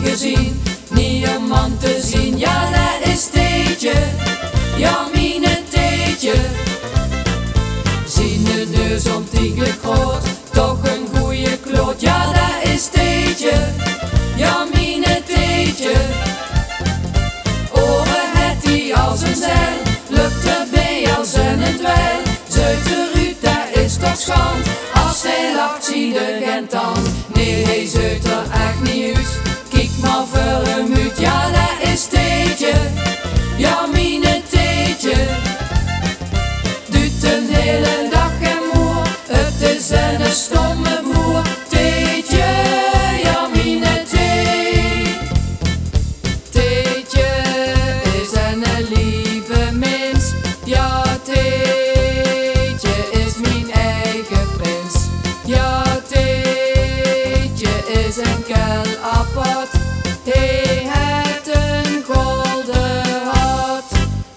gezien, niet een man te zien. Ja, dat is Teetje, ja, mine Teetje. Zien de neus ontiegelijk groot, toch een goeie kloot. Ja, dat is Teetje, ja, mine Teetje. Oren het die als een zeil, lukt erbij als en het wel. Zeuter dat is toch schand, als hij lacht zie de geen tand. Nee, hij zeut er echt niet uit, kijk maar voor een minuut. Ja, dat is Teetje, ja, mine Teetje. Doet een hele dag geen moer, het is een stomme boer. Teetje, ja, mine Teetje is een lieve mens. Ja, Teetje is mijn eigen prins. Ja, Teetje is een kuil apart. Hij heeft een golden hart.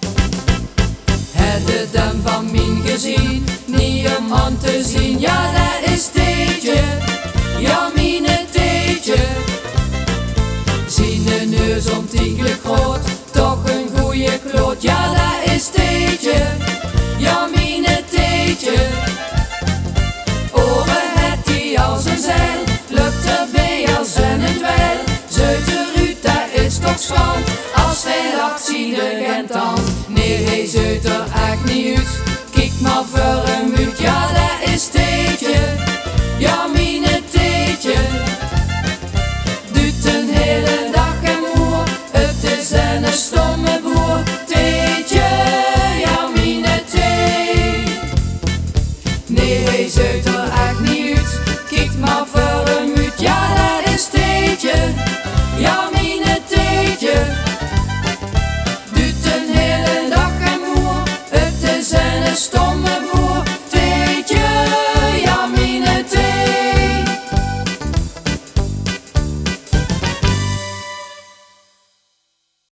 Het de dam van mijn gezien, niet een man te zien. Ja, dat is Teetje, ja, mine Teetje. Zien de neus ontiegelijk groot, toch een goeie kloot. Ja, dat is Teetje, ja, mine Teetje. Oren het die als een zeil, lukt erbij als en het wel. Zeuter dat is toch schand, als hij lacht zie de geen tand. Nee, hij zeut er echt niet uit, kijk maar voor een minuut. Ja, dat is Teetje, ja, mine Teetje. Doet een hele dag geen moer, het is een stomme boer. Teetje, ja, mine Teetje. Nee, hij zeut er echt niet uit, kijk maar voor